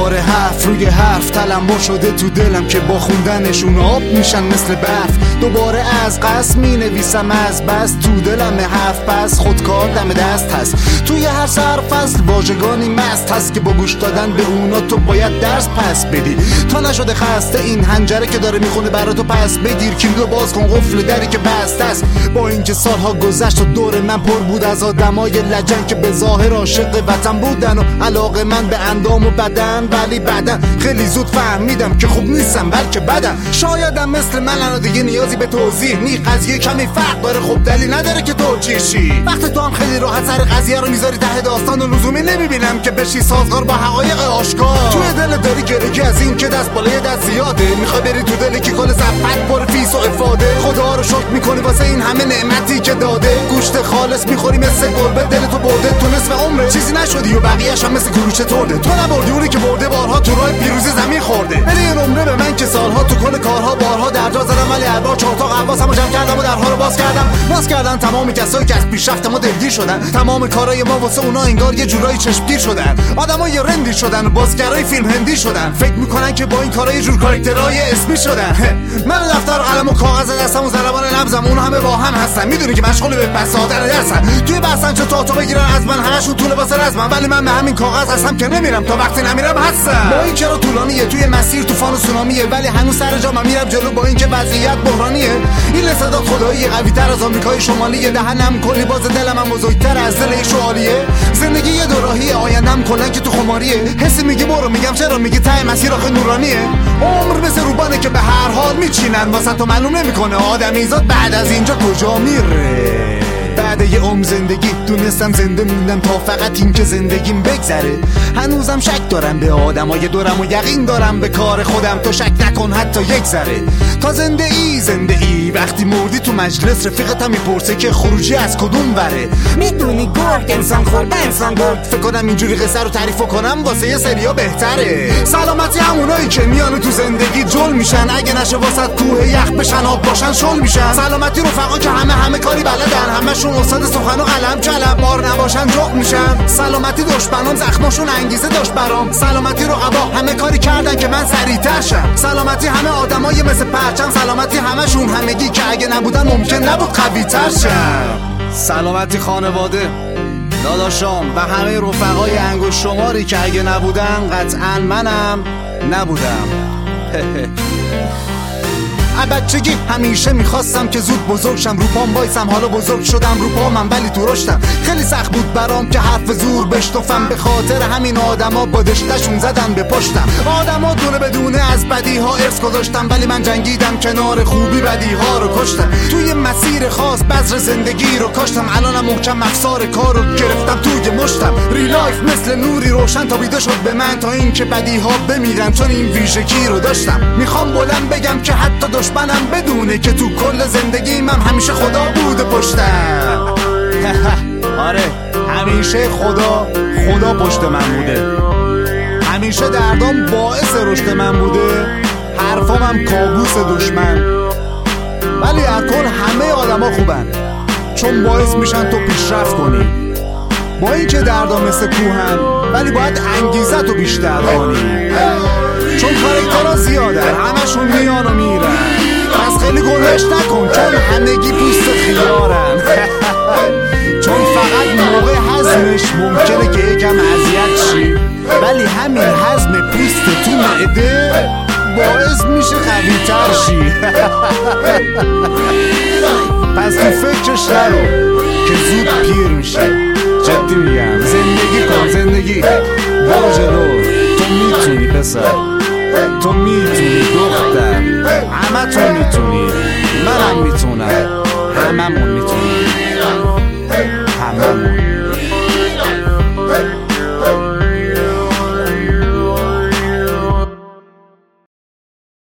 دوباره حرف روی حرف تلمبار شده تو دلم که با خوندنشون آب میشن مثل برف. دوباره از قصد می نویسم از بس تو دلم حرف پس خودکار دم دست هست. توی هر سرفصل واژگانی مست هست که با گوش دادن به اونا تو باید درس پس بدی تا نشده خسته این حنجره که داره میخونه برا تو پس بگیر کلیدو باز کن قفل دری که بسته است. با اینکه سالها گذشت و دور من پر بود از آدمای لجن که به ظاهر عاشق وطن بودن و علاقه من به اندام و بدن، ولی بعدن خیلی زود فهمیدم که خوب نیستم بلکه بدن. شایدم مثل من دیگه نیازی به توضیح نی، قضیه کمی فرق داره خب دلیل نداره که توجیه شی. وقتی تو هم خیلی راحت سر قضیه رو میذاری ته داستان و لزومی نمیبینم که بشی سازگار با حقایق آشکار. توی دل داری گرگی از این که دست بالای دست زیاده، میخوای بری تو دلی که کل زفت پر فیس و افاده. خدا رو شکر میکنی واسه این همه نعمتی که داده، گوشت خالص میخوری مثل گربه دل تو برده تو نصف عمره چیزی نشدی و بقیه‌اش هم مثل گروچه تورده. تو نبردی اونی که برده بارها تو راه پیروزی زمین خورده. بده این عمره به من که سالها تو کل کارها بارها درجا زدم، ولی هر بار چهار تا قواسمو جمع کردم و درها رو باز کردم تمام کسایی که از پیشرفت ما دلگیر شدن. تمام کارهای ما واسه اونا انگار یه جورایی چشمگیر شدن. آدمای رندی شدن و بازیگرای فیلم هندی شدن، فکر میکنن که با این کارا یه جور کاراکترای اسمی شدن. من دفتر و قلم و کاغذ دستم و ضربان نبضم اون همه با هم هستن. میدونی که مشغول به پس دادن درسن. توی بحثن چه تا بگیرن از من همشون طول واسه رزمن، ولی من به همین کاغذ هستم که نمیرم تا وقتی نمیرم هستم. با این چرا طولانیه توی مسیر طوفان و سونامیه، ولی هنوز سر جا من میرم جلو با اینکه وضعیت بحرانیه. این صدا خدایی قوی‌تر از آمریکای شمالیه، دهنم کلی باز دلم هم بزرگتر از دل شوالیه. زندگی یه دوراهیه آیندم کلا که تو خماریه. حسی میگه برو میگم چرا میگه ته مسیر آخه نورانیه. عمر مثل روبانه که به هر حال میچینن واسه تو معلوم نمیکنه آدمیزاد بعد از اینجا کجا میره. بعد یه عمر زندگی دونستم زنده موندم تا فقط این که زندگیم بگذره. هنوزم شک دارم به آدمای دورم و یقین دارم به کار خودم، تو شک نکن حتی یک ذره. تا زنده ای وقتی مردی تو مجلس رفیقت هم میپرسه که خروجی از کدوم وره. میدونی گرگ انسان خورده انسان گرگ، فکر کنم اینجوری قصه رو تعریف کنم واسه یه سریا بهتره. سلامتی همونایی که میان تو زندگی جل میشن، اگه نشه واسط کوه یخ بشن آب باشن شل میشن. سلامتی رفقا که همه کاری بلدن، همشون استاد سخن و قلم کلم بار نباشن جغ میشن. سلامتی دشمنام زخماشون انگیزه داشت برام. سلامتی رقبا همه کاری کردن که من سریعتر شم. سلامتی همه آدمای مثل پرچم، سلامتی همشون همگی که اگه نبودن ممکن نبود قوی‌تر شم. سلامتی خانواده داداشام و همه رفقای انگشت شماری که اگه نبودن قطعا منم نبودم. بچگی همیشه میخواستم که زود بزرگ شم، رو پام وایسم حالا بزرگ شدم رو پامم ولی تو رشدم. خیلی سخت بود برام که حرف زور بشتفم، به خاطر همین آدما با دشتشون زدن به پشتم. آدما دونه بدونه از بدیها ارث گذاشتم، ولی من جنگیدم کنار خوبی بدیها رو کشتم. توی مسیر خاص بذر زندگی رو کاشتم، الانم محکم افسار کار رو گرفتم توی مشتم. ریلایف مثل نوری روشن تابیده شد به من تا اینکه بدیها بمیرن، چون این ویژگی رو داشتم. میخوام بلند بگم که حتی دشمنم بدونه که تو کل زندگیم هم همیشه خدا بوده پشتم. آره همیشه خدا پشت من بوده. همیشه دردام باعث رشد من بوده، حرفام هم کابوس دشمن. ولی الکل همه آدما خوبن، چون باعث میشن تو پیشرفت کنی. با اینکه دردا مثل کوهن، ولی باید انگیزه تو بیشتر کنی، چون کاراکترها زیادن همشون میان و میرن. پس خیلی گلش نکن چون همگی پوست خیارن. چون فقط موقع هضمش ممکنه که یکم اذیت شی، ولی همین هضم پوست تو معده باعث میشه قوی‌تر شی. پس تو فکرش نرو که زود پیر میشه. جدی میگم زندگی برو جلو. تو میتونی پسر، تو میتونی دختر، همه تو میتونی، منم میتونم، هممون میتونم.